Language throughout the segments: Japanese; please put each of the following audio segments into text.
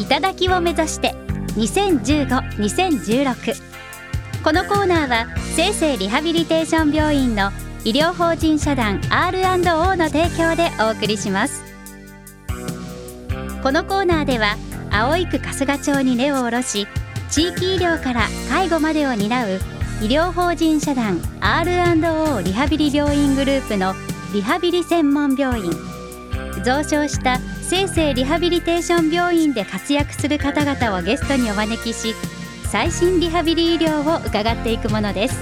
頂を目指して2015-2016。このコーナーは生成リハビリテーション病院の医療法人社団 R&O の提供でお送りします。このコーナーでは葵区春日町に根を下ろし、地域医療から介護までを担う医療法人社団 R&O リハビリ病院グループのリハビリ専門病院、増床した生成リハビリテーション病院で活躍する方々をゲストにお招きし、最新リハビリ医療を伺っていくものです。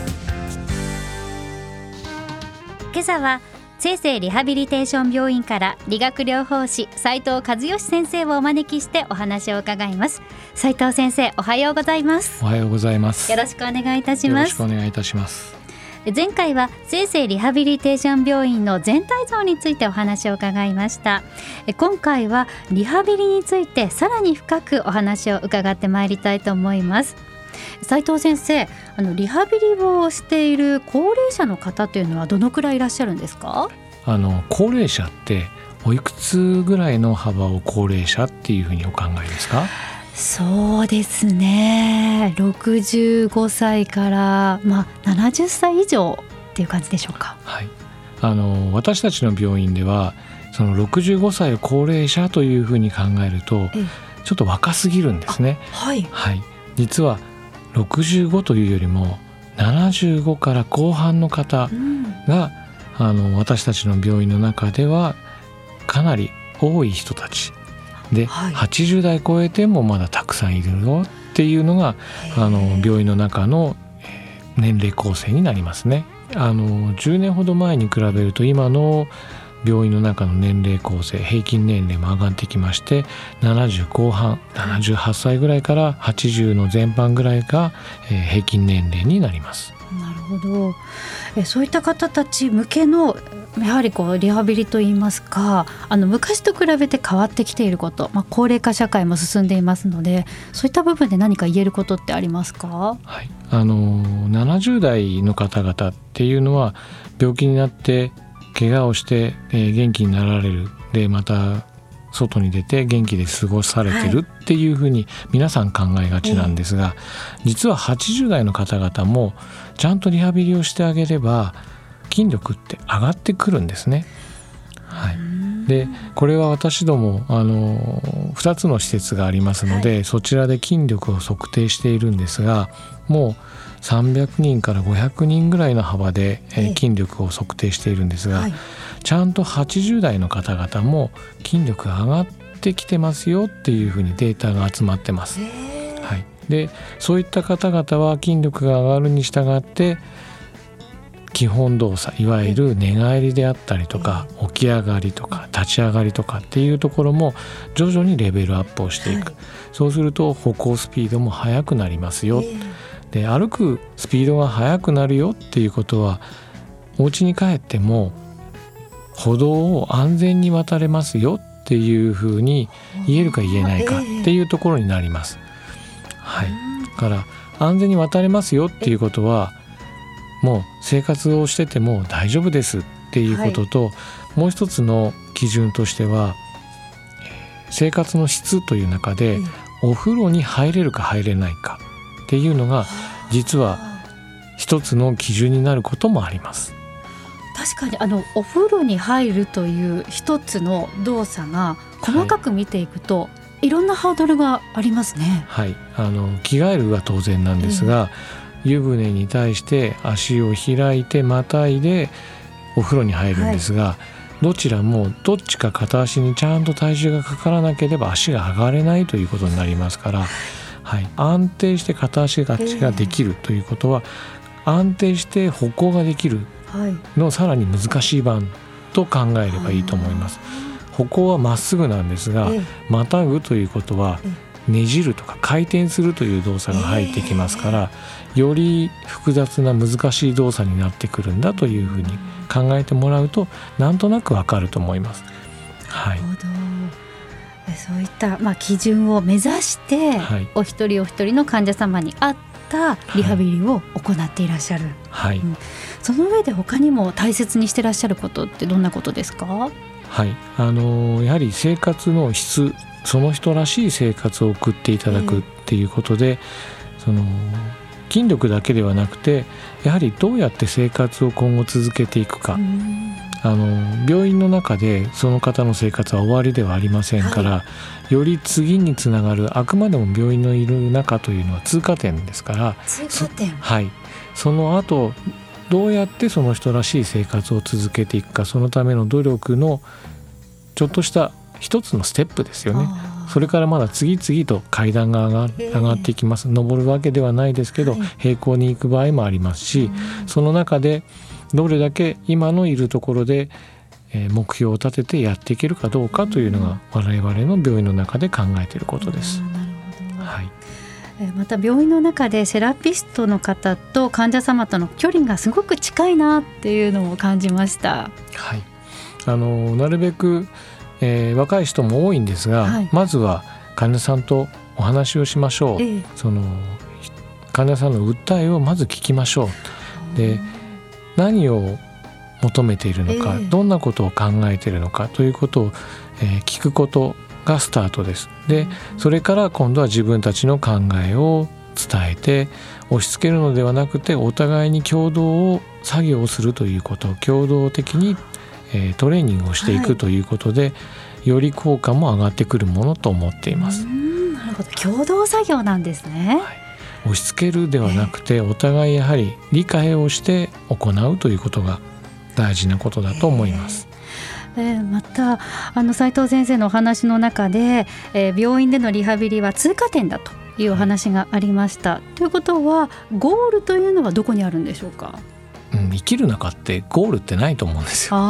今朝は生成リハビリテーション病院から理学療法士斉藤和義先生をお招きしてお話を伺います。斉藤先生、おはようございます。 おはようございます。 よろしくお願いいたします。 よろしくお願いいたします。 前回は生成リハビリテーション病院の全体像についてお話を伺いました。今回はリハビリについてさらに深くお話を伺ってまいりたいと思います。斉藤先生、リハビリをしている高齢者の方というのはどのくらいいらっしゃるんですか？ 高齢者っておいくつぐらいの幅を高齢者っていうふうにお考えですか？ そうですね、65歳から、70歳以上っていう感じでしょうか？ はい、私たちの病院ではその65歳を高齢者というふうに考えるとちょっと若すぎるんですね。 はい、 はい、実は65というよりも75から後半の方が、私たちの病院の中ではかなり多い人たちで、80代超えてもまだたくさんいるよっていうのが病院の中の年齢構成になりますね。10年ほど前に比べると今の病院の中の年齢構成、平均年齢も上がってきまして、70後半、78歳ぐらいから80の前半ぐらいが平均年齢になります。 なるほど。そういった方たち向けのやはりリハビリといいますか、昔と比べて変わってきていること、高齢化社会も進んでいますので、そういった部分で何か言えることってありますか？ はい、70代の方々っていうのは病気になって怪我をして、元気になられる、でまた外に出て元気で過ごされてるっていうふうに皆さん考えがちなんですが、実は80代の方々もちゃんとリハビリをしてあげれば筋力って上がってくるんですね。はい、でこれは私ども2つの施設がありますので、そちらで筋力を測定しているんですが、もう300人から500人ぐらいの幅で、筋力を測定しているんですが、ちゃんと80代の方々も筋力が上がってきてますよっていうふうにデータが集まってます。はい、でそういった方々は筋力が上がるに従って基本動作、いわゆる寝返りであったりとか起き上がりとか立ち上がりとかっていうところも徐々にレベルアップをしていく。そうすると歩行スピードも速くなりますよ。で歩くスピードが速くなるよっていうことは、お家に帰っても歩道を安全に渡れますよっていうふうに言えるか言えないかっていうところになります。はい、だから安全に渡れますよっていうことは、もう生活をしてても大丈夫ですっていうことと、もう一つの基準としては、生活の質という中でお風呂に入れるか入れないかっていうのが実は一つの基準になることもあります。 確かにお風呂に入るという一つの動作が細かく見ていくと、いろんなハードルがありますね。 はい、着替えるは当然なんですが、湯船に対して足を開いてまたいでお風呂に入るんですが、どちらもどっちか片足にちゃんと体重がかからなければ足が上がれないということになりますから、安定して片足立ちができるということは、安定して歩行ができるのさらに難しい版と考えればいいと思います。歩行はまっすぐなんですが、またぐということはねじるとか回転するという動作が入ってきますから、より複雑な難しい動作になってくるんだというふうに考えてもらうと、なんとなくわかると思います。 なるほど。そういった、基準を目指して、お一人お一人の患者様に合ったリハビリを行っていらっしゃる。その上で他にも大切にしていらっしゃることってどんなことですか？ やはり生活の質その人らしい生活を送っていただくっていうことで、その筋力だけではなくてやはりどうやって生活を今後続けていくか、病院の中でその方の生活は終わりではありませんから、より次につながる、あくまでも病院のいる中というのは通過点ですから、その後どうやってその人らしい生活を続けていくか、そのための努力のちょっとした一つのステップですよね。それからまだ次々と階段が上がっていきます。登るわけではないですけど、平行に行く場合もありますし、その中でどれだけ今のいるところで目標を立ててやっていけるかどうかというのが我々の病院の中で考えていることです。 また病院の中でセラピストの方と患者様との距離がすごく近いなっていうのを感じました。 なるべく若い人も多いんですが、まずは患者さんとお話をしましょう、その患者さんの訴えをまず聞きましょう。で、何を求めているのか、どんなことを考えているのかということを、聞くことがスタートです。で、それから今度は自分たちの考えを伝えて、押し付けるのではなくてお互いに共同作業をするということを共同的にトレーニングをしていくということで、より効果も上がってくるものと思っています。 なるほど、共同作業なんですね。 押し付けるではなくて、お互いやはり理解をして行うということが大事なことだと思います。 また斉藤先生のお話の中で、病院でのリハビリは通過点だというお話がありました。ということはゴールというのはどこにあるんでしょうか？ 生きる中ってゴールってないと思うんですよ。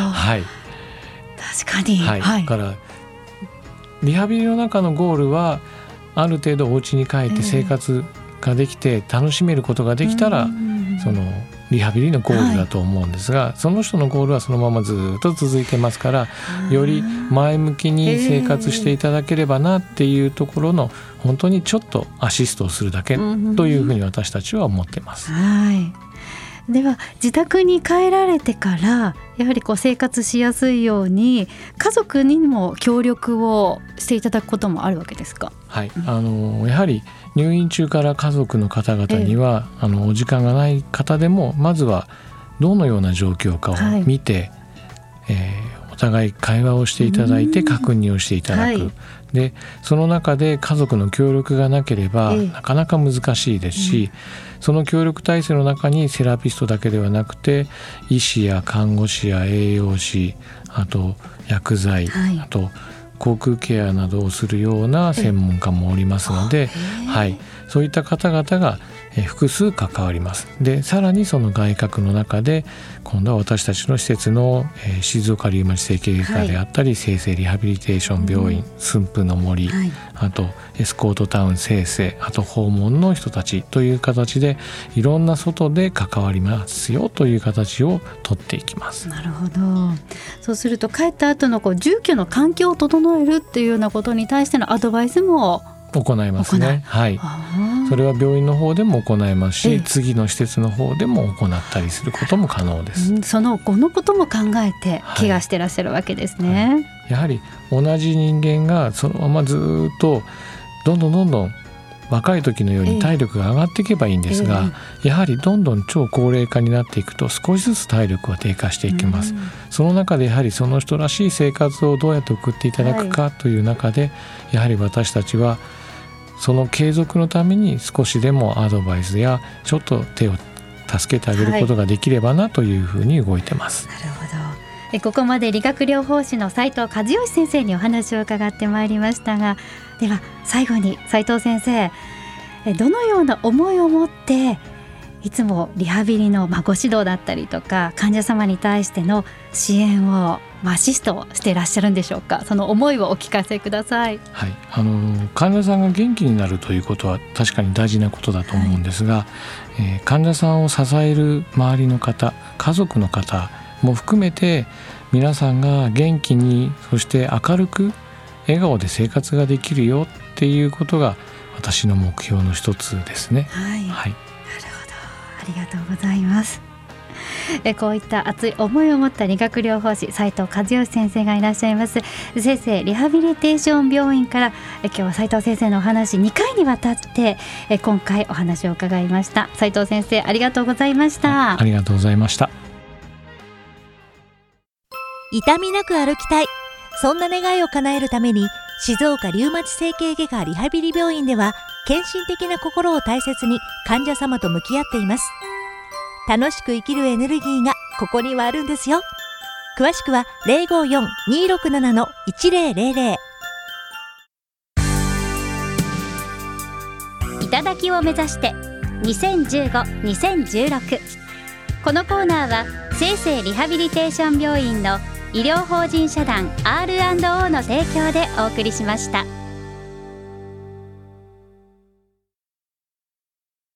確かに、 だからリハビリの中のゴールはある程度お家に帰って生活ができて楽しめることができたら、そのリハビリのゴールだと思うんですが、その人のゴールはそのままずっと続いてますから、より前向きに生活していただければなっていうところの、本当にちょっとアシストをするだけというふうに私たちは思ってます。 では自宅に帰られてからやはり生活しやすいように家族にも協力をしていただくこともあるわけですか？ やはり入院中から家族の方々には、お時間がない方でもまずはどのような状況かを見て、お互い会話をしていただいて確認をしていただく、でその中で家族の協力がなければなかなか難しいですし、その協力体制の中にセラピストだけではなくて医師や看護師や栄養士、あと薬剤、あと口腔ケアなどをするような専門家もおりますので、そういった方々が複数関わります。でさらにその外郭の中で今度は私たちの施設の静岡リウマチ整形外科であったり、生成リハビリテーション病院、駿府の森、あとエスコートタウン生成、あと訪問の人たちという形でいろんな外で関わりますよという形をとっていきます。 なるほど。そうすると帰った後の住居の環境を整えるっていうようなことに対してのアドバイスも行いますね。それは病院の方でも行いますし、次の施設の方でも行ったりすることも可能です。 その後のことも考えてケアしてらっしゃるわけですね。 やはり同じ人間がそのままずっとどんどん若い時のように体力が上がっていけばいいんですが、やはりどんどん超高齢化になっていくと少しずつ体力は低下していきます。その中でやはりその人らしい生活をどうやって送っていただくかという中で、やはり私たちはその継続のために少しでもアドバイスやちょっと手を助けてあげることができればなというふうに動いてます。 なるほど。ここまで理学療法士の斉藤和義先生にお話を伺ってまいりましたが、では最後に斉藤先生、どのような思いを持っていつもリハビリのご指導だったりとか患者様に対しての支援をアシストをしていらっしゃるんでしょうか？その思いをお聞かせください。 患者さんが元気になるということは確かに大事なことだと思うんですが、患者さんを支える周りの方、家族の方も含めて皆さんが元気に、そして明るく笑顔で生活ができるよっていうことが私の目標の一つですね。 なるほど、ありがとうございます。 こういった熱い思いを持った理学療法士斉藤和義先生がいらっしゃいます先生リハビリテーション病院から今日は斉藤先生のお話2回にわたって今回お話を伺いました。斉藤先生ありがとうございました。 ありがとうございました。 痛みなく歩きたい、そんな願いを叶えるために静岡リウマチ整形外科リハビリ病院では献身的な心を大切に患者様と向き合っています。楽しく生きるエネルギーがここにはあるんですよ。詳しくは 054-267-1000。 頂を目指して2015-2016。このコーナーは生生リハビリテーション病院の医療法人社団 R&O の提供でお送りしました。